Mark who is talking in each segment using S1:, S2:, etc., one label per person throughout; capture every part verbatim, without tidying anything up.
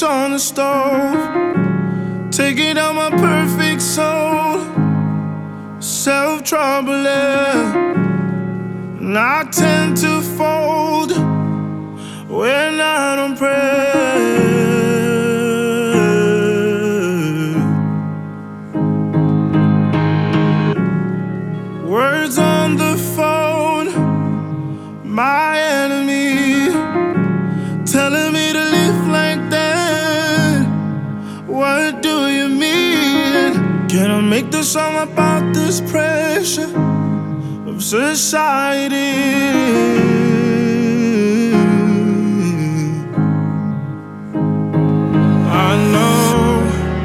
S1: grease on the stove, taking out my perfect soul, self-troubling, and I tend to fold when I don't pray. Words on the phone, my enemy, telling me to live like that. What do you mean? Can I make the song about this pressure of society? I know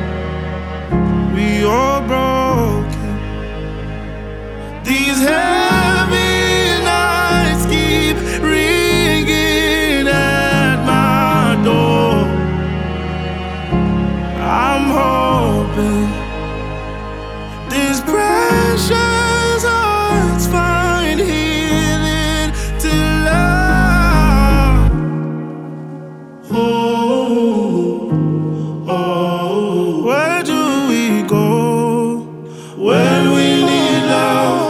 S1: we all broken. These heavy nights keep ringing at my door. I'm hoping these precious hearts find healing to love. Oh, oh, where do we go when we need love?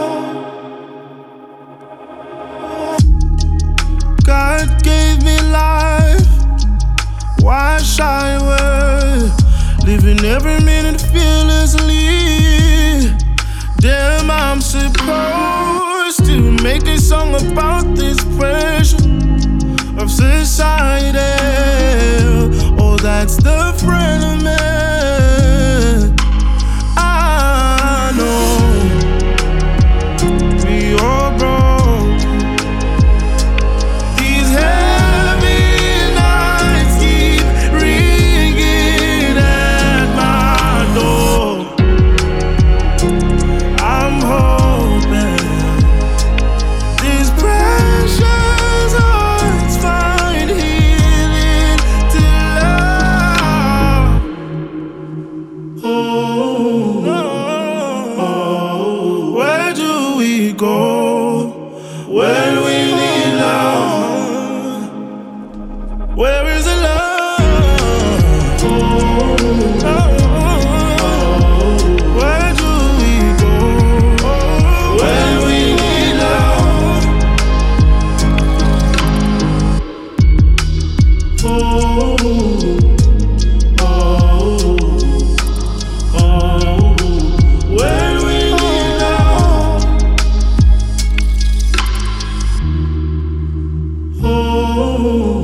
S1: God gave me life, why shy away? Living every minute fearlessly. Damn, I'm supposed to make a song about this pressure of society. Oh, that's the friend of man. I know we all broke. These heavy nights keep ringing at my door. I'm hoping these precious hearts find healing to love. Oh, oh, where do we go when we need love? Where is the love? Oh, oh, where do we go when we need love? Oh, oh, oh, when we need love. Oh.